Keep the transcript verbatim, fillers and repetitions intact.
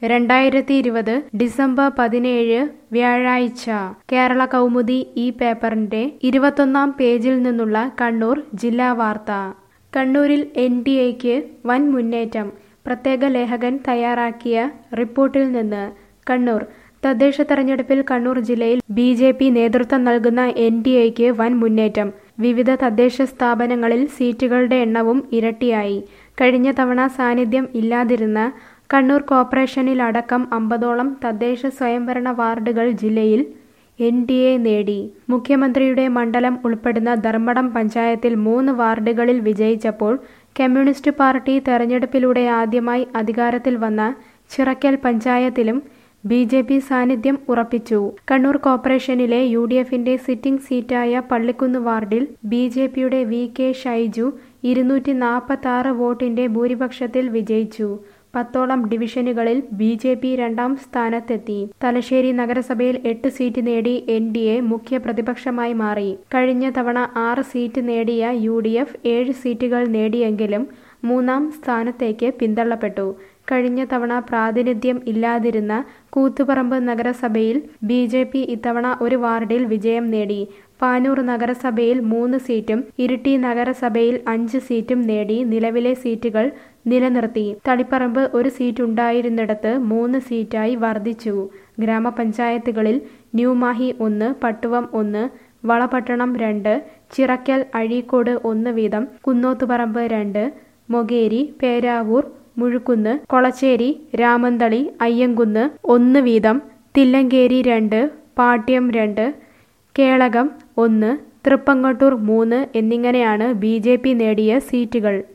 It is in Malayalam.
രണ്ടായിരത്തി ഇരുപത് ഡിസംബർ പതിനേഴ് വ്യാഴാഴ്ച കേരള കൗമുദി ഈ പേപ്പറിന്റെ ഇരുപത്തൊന്നാം പേജിൽ നിന്നുള്ള കണ്ണൂർ ജില്ലാ വാർത്ത. കണ്ണൂരിൽ എൻ ഡി എക്ക് വൻ മുന്നേറ്റം. പ്രത്യേക ലേഖകൻ തയ്യാറാക്കിയ റിപ്പോർട്ടിൽ നിന്ന്. കണ്ണൂർ തദ്ദേശ തെരഞ്ഞെടുപ്പിൽ കണ്ണൂർ ജില്ലയിൽ ബി ജെ പി നേതൃത്വം നൽകുന്ന എൻ ഡി എക്ക് വൻ മുന്നേറ്റം. വിവിധ തദ്ദേശ സ്ഥാപനങ്ങളിൽ സീറ്റുകളുടെ എണ്ണവും ഇരട്ടിയായി. കഴിഞ്ഞ തവണ സാന്നിധ്യം ഇല്ലാതിരുന്ന കണ്ണൂർ കോർപ്പറേഷനിലടക്കം അമ്പതോളം തദ്ദേശ സ്വയംഭരണ വാർഡുകൾ ജില്ലയിൽ എൻ ഡി എ നേടി. മുഖ്യമന്ത്രിയുടെ മണ്ഡലം ഉൾപ്പെടുന്ന ധർമ്മടം പഞ്ചായത്തിൽ മൂന്ന് വാർഡുകളിൽ വിജയിച്ചപ്പോൾ കമ്മ്യൂണിസ്റ്റ് പാർട്ടി തെരഞ്ഞെടുപ്പിലൂടെ ആദ്യമായി അധികാരത്തിൽ വന്ന ചിറക്കൽ പഞ്ചായത്തിലും ബി ജെ പി സാന്നിധ്യം ഉറപ്പിച്ചു. കണ്ണൂർ കോർപ്പറേഷനിലെ യു ഡി എഫിന്റെ സിറ്റിംഗ് സീറ്റായ പള്ളിക്കുന്ന് വാർഡിൽ ബി ജെ പിയുടെ വി കെ ഷൈജു ഇരുന്നൂറ്റി നാൽപ്പത്തി ആറ് വോട്ടിന്റെ ഭൂരിപക്ഷത്തിൽ വിജയിച്ചു. പത്തോളം ഡിവിഷനുകളിൽ ബി ജെ പി രണ്ടാം സ്ഥാനത്തെത്തി. തലശ്ശേരി നഗരസഭയിൽ എട്ട് സീറ്റ് നേടി എൻ ഡി എ മുഖ്യ പ്രതിപക്ഷമായി മാറി. കഴിഞ്ഞ തവണ ആറ് സീറ്റ് നേടിയ യു ഡി എഫ് ഏഴ് സീറ്റുകൾ നേടിയെങ്കിലും മൂന്നാം സ്ഥാനത്തേക്ക് പിന്തള്ളപ്പെട്ടു. കഴിഞ്ഞ തവണ പ്രാതിനിധ്യം ഇല്ലാതിരുന്ന കൂത്തുപറമ്പ് നഗരസഭയിൽ ബി ജെ പി ഇത്തവണ ഒരു വാർഡിൽ വിജയം നേടി. പാനൂർ നഗരസഭയിൽ മൂന്ന് സീറ്റും ഇരിട്ടി നഗരസഭയിൽ അഞ്ച് സീറ്റും നേടി നിലവിലെ സീറ്റുകൾ നിലനിർത്തി. തളിപ്പറമ്പ് ഒരു സീറ്റുണ്ടായിരുന്നിടത്ത് മൂന്ന് സീറ്റായി വർദ്ധിച്ചു. ഗ്രാമപഞ്ചായത്തുകളിൽ ന്യൂമാഹി ഒന്ന്, പട്ടുവം ഒന്ന്, വളപട്ടണം രണ്ട്, ചിറക്കൽ, അഴീക്കോട് ഒന്ന് വീതം, കുന്നോത്തുപറമ്പ് രണ്ട്, മൊകേരി, പേരാവൂർ, മുഴുക്കുന്ന്, കൊളച്ചേരി, രാമന്തളി, അയ്യങ്കുന്ന് ഒന്ന് വീതം, തില്ലങ്കേരി രണ്ട്, പാട്യം രണ്ട്, കേളകം ഒന്ന്, തൃപ്പങ്ങോട്ടൂർ മൂന്ന് എന്നിങ്ങനെയാണ് ബി ജെ പി നേടിയ സീറ്റുകൾ.